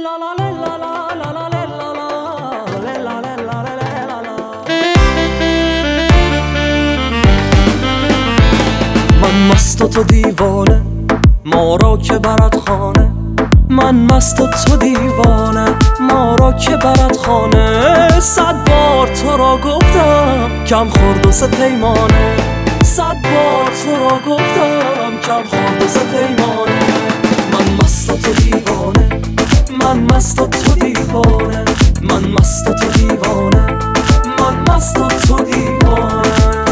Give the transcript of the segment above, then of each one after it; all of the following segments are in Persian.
من مست و تو دیوانه، ما را که برد خانه. من مست و تو دیوانه، ما را که برد خانه. 100 بار تو را گفتم کم خورد و سه پیمانه. 100 بار تو را گفتم کم خورد و سه پیمانه. من مست و تو دیوانه، من مست و تو دیوانه، من مست و تو دیوانه، من مست و تو دیوانه.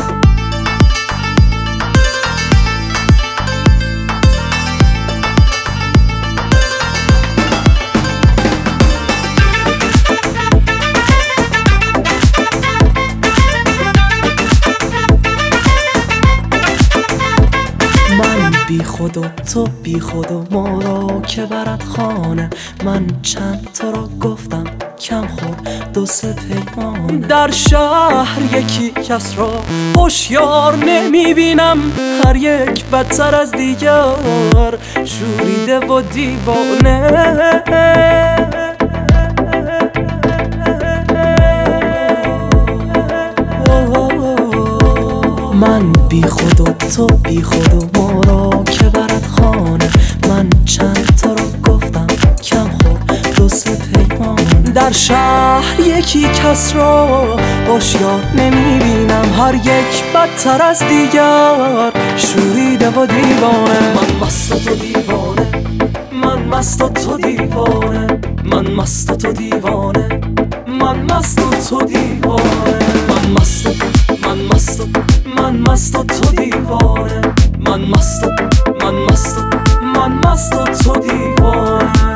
بی خود و تو بی خود و ما را که برد خانه. من چند تا را گفتم کم خورد 2-3 پیمان. در شهر یکی کس را هوشیار نمیبینم، هر یک بدتر از دیگر شوریده و دیوانه. من بی خود و تو بی خود و ما را که برد خانه. من چند تا را گفتم کم خورد 2-3 پیمان. در شهر یکی کس را هوشیار نمیبینم، هر یک بدتر از دیگر شوریده و دیوانه. من مست و تو دیوانه، من مست و تو دیوانه، من مست و تو دیوانه، من مست و تو دیوانه. من مست و من مست و من مست و تو دیوانه، من مست و من مست و من مست و تو دیوانه.